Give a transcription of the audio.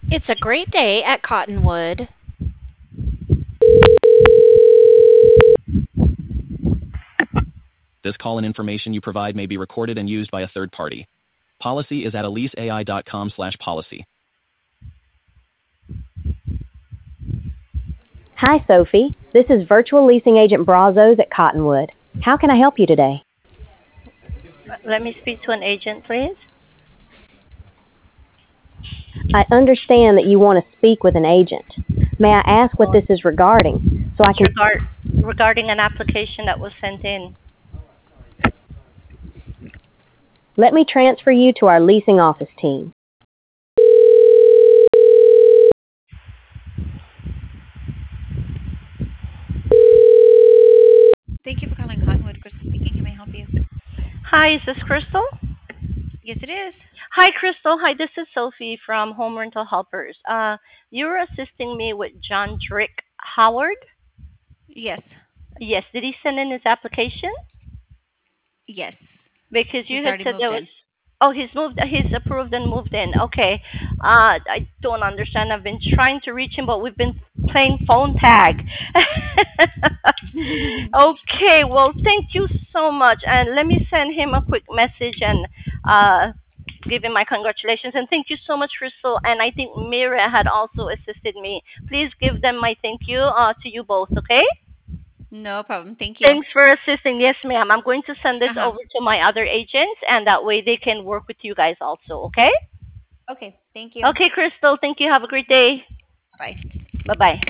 It's a great day at Cottonwood. This call and information you provide may be recorded and used by a third party. Policy is at eliseai.com/policy. Hi, Sophie. This is virtual leasing agent Brazos at Cottonwood. How can I help you today? Let me speak to an agent, please. I understand that you want to speak with an agent. May I ask what this is regarding so I It's can... regarding an application that was sent in. Let me transfer you to our leasing office team. Thank you for calling Cottonwood. Crystal speaking. How may I help you? Hi, is this Crystal? Yes, it is. Hi, Crystal. Hi, this is Sophie from Home Rental Helpers. You were assisting me with John Drick Howard. Yes. Yes, did he send in his application? Yes. Because He's you had already said moved there was. in. Oh, he's approved and moved in. Okay. I don't understand. I've been trying to reach him, but we've been playing phone tag. Okay, well, thank you so much. And let me send him a quick message and give him my congratulations. And thank you so much, Crystal. And I think Mira had also assisted me. Please give them my thank you to you both, okay? No problem. Thank you. Thanks for assisting. Yes, ma'am. I'm going to send this Uh-huh. over to my other agents, and that way they can work with you guys also, okay? Okay. Thank you. Okay, Crystal. Thank you. Have a great day. Bye. Bye bye.